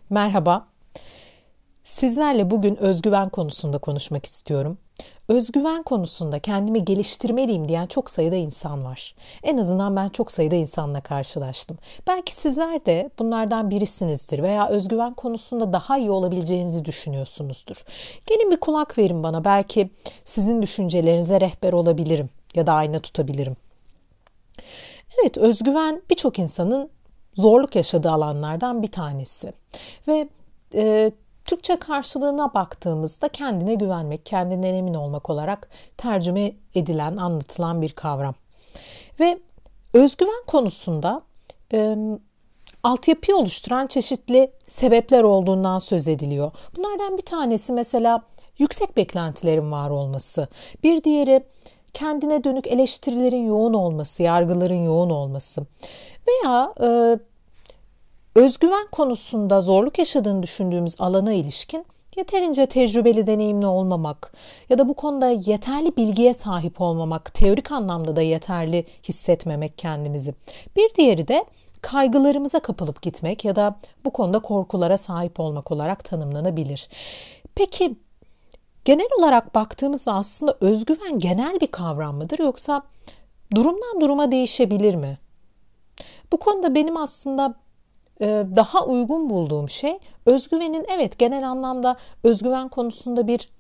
Merhaba. Sizlerle bugün özgüven konusunda konuşmak istiyorum. Özgüven konusunda kendimi geliştirmeliyim diyen çok sayıda insan var. En azından ben çok sayıda insanla karşılaştım. Belki sizler de bunlardan birisinizdir veya özgüven konusunda daha iyi olabileceğinizi düşünüyorsunuzdur. Gelin bir kulak verin bana. Belki sizin düşüncelerinize rehber olabilirim ya da ayna tutabilirim. Evet, özgüven birçok insanın zorluk yaşadığı alanlardan bir tanesi. Ve Türkçe karşılığına baktığımızda kendine güvenmek, kendinden emin olmak olarak tercüme edilen, anlatılan bir kavram. Ve özgüven konusunda altyapıyı oluşturan çeşitli sebepler olduğundan söz ediliyor. Bunlardan bir tanesi mesela yüksek beklentilerin var olması. Bir diğeri kendine dönük eleştirilerin yoğun olması, yargıların yoğun olması. Veya özgüven konusunda zorluk yaşadığını düşündüğümüz alana ilişkin yeterince tecrübeli, deneyimli olmamak ya da bu konuda yeterli bilgiye sahip olmamak, teorik anlamda da yeterli hissetmemek kendimizi. Bir diğeri de kaygılarımıza kapılıp gitmek ya da bu konuda korkulara sahip olmak olarak tanımlanabilir. Peki genel olarak baktığımızda aslında özgüven genel bir kavram mıdır yoksa durumdan duruma değişebilir mi? Bu konuda benim aslında daha uygun bulduğum şey özgüvenin evet genel anlamda özgüven konusunda bir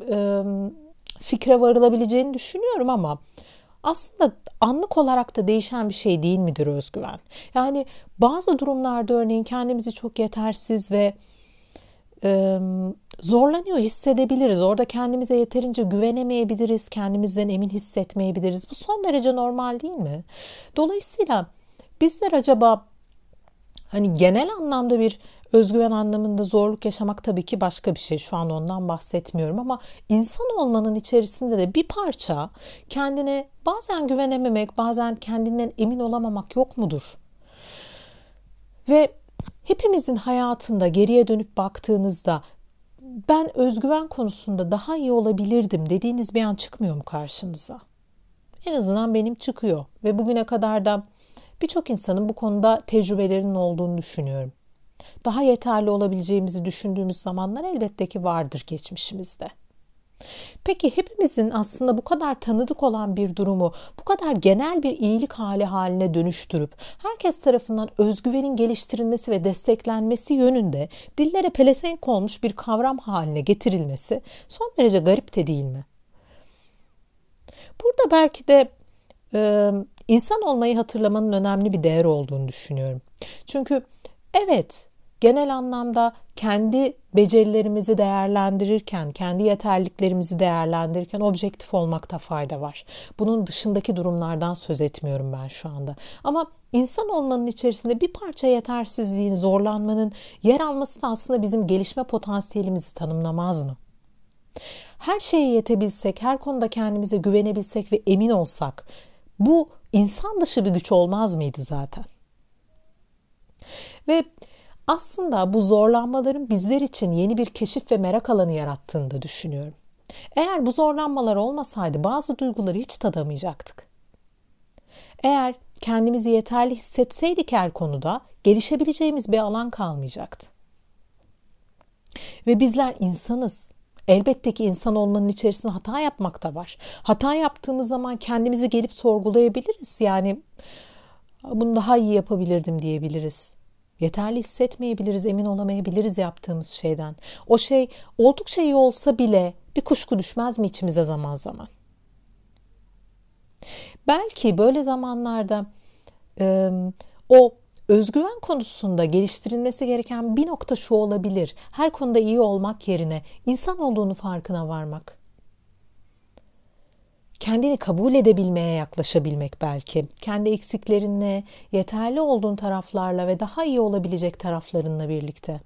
fikre varılabileceğini düşünüyorum ama aslında anlık olarak da değişen bir şey değil midir özgüven? Yani bazı durumlarda örneğin kendimizi çok yetersiz ve zorlanıyor hissedebiliriz. Orada kendimize yeterince güvenemeyebiliriz, kendimizden emin hissetmeyebiliriz. Bu son derece normal değil mi? Dolayısıyla bizler acaba hani genel anlamda bir özgüven anlamında zorluk yaşamak tabii ki başka bir şey. Şu an ondan bahsetmiyorum ama insan olmanın içerisinde de bir parça kendine bazen güvenememek, bazen kendinden emin olamamak yok mudur? Ve hepimizin hayatında geriye dönüp baktığınızda ben özgüven konusunda daha iyi olabilirdim dediğiniz bir an çıkmıyor mu karşınıza? En azından benim çıkıyor ve bugüne kadar da birçok insanın bu konuda tecrübelerinin olduğunu düşünüyorum. Daha yeterli olabileceğimizi düşündüğümüz zamanlar elbette ki vardır geçmişimizde. Peki hepimizin aslında bu kadar tanıdık olan bir durumu bu kadar genel bir iyilik hali haline dönüştürüp herkes tarafından özgüvenin geliştirilmesi ve desteklenmesi yönünde dillere pelesenk olmuş bir kavram haline getirilmesi son derece garip de değil mi? Burada belki de insan olmayı hatırlamanın önemli bir değer olduğunu düşünüyorum. Çünkü evet, genel anlamda kendi becerilerimizi değerlendirirken, kendi yeterliliklerimizi değerlendirirken objektif olmakta fayda var. Bunun dışındaki durumlardan söz etmiyorum ben şu anda. Ama insan olmanın içerisinde bir parça yetersizliğin, zorlanmanın yer alması da aslında bizim gelişme potansiyelimizi tanımlamaz mı? Her şeye yetebilsek, her konuda kendimize güvenebilsek ve emin olsak, bu insan dışı bir güç olmaz mıydı zaten? Ve aslında bu zorlanmaların bizler için yeni bir keşif ve merak alanı yarattığını da düşünüyorum. Eğer bu zorlanmalar olmasaydı bazı duyguları hiç tadamayacaktık. Eğer kendimizi yeterli hissetseydik her konuda gelişebileceğimiz bir alan kalmayacaktı. Ve bizler insanız. Elbette ki insan olmanın içerisinde hata yapmak da var. Hata yaptığımız zaman kendimizi gelip sorgulayabiliriz. Yani bunu daha iyi yapabilirdim diyebiliriz. Yeterli hissetmeyebiliriz, emin olamayabiliriz yaptığımız şeyden. O şey oldukça iyi olsa bile bir kuşku düşmez mi içimize zaman zaman? Belki böyle zamanlarda o özgüven konusunda geliştirilmesi gereken bir nokta şu olabilir. Her konuda iyi olmak yerine insan olduğunu farkına varmak. Kendini kabul edebilmeye yaklaşabilmek belki. Kendi eksiklerinle, yeterli olduğun taraflarla ve daha iyi olabilecek taraflarınla birlikte.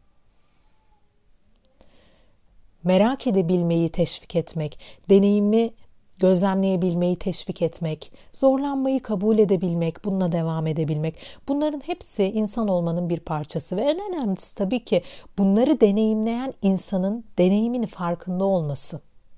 Merak edebilmeyi teşvik etmek, deneyimi gözlemleyebilmeyi teşvik etmek, zorlanmayı kabul edebilmek, bununla devam edebilmek. Bunların hepsi insan olmanın bir parçası ve en önemlisi tabii ki bunları deneyimleyen insanın deneyimini farkında olması.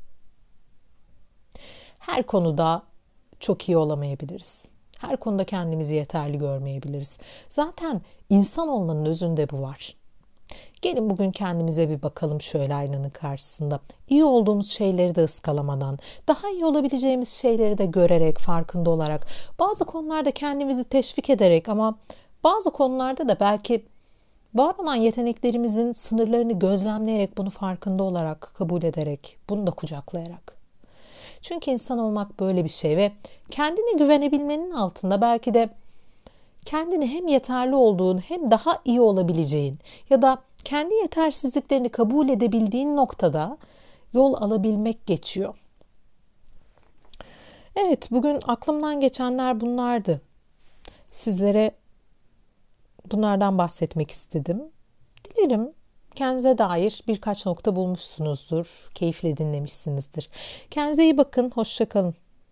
Her konuda çok iyi olamayabiliriz. Her konuda kendimizi yeterli görmeyebiliriz. Zaten insan olmanın özünde bu var. Gelin bugün kendimize bir bakalım şöyle aynanın karşısında. İyi olduğumuz şeyleri de ıskalamadan, daha iyi olabileceğimiz şeyleri de görerek, farkında olarak, bazı konularda kendimizi teşvik ederek ama bazı konularda da belki var olan yeteneklerimizin sınırlarını gözlemleyerek, bunu farkında olarak, kabul ederek, bunu da kucaklayarak. Çünkü insan olmak böyle bir şey ve kendine güvenebilmenin altında belki de kendini hem yeterli olduğun hem daha iyi olabileceğin ya da kendi yetersizliklerini kabul edebildiğin noktada yol alabilmek geçiyor. Evet, bugün aklımdan geçenler bunlardı. Sizlere bunlardan bahsetmek istedim. Dilerim kendinize dair birkaç nokta bulmuşsunuzdur, keyifle dinlemişsinizdir. Kendinize iyi bakın, hoşça kalın.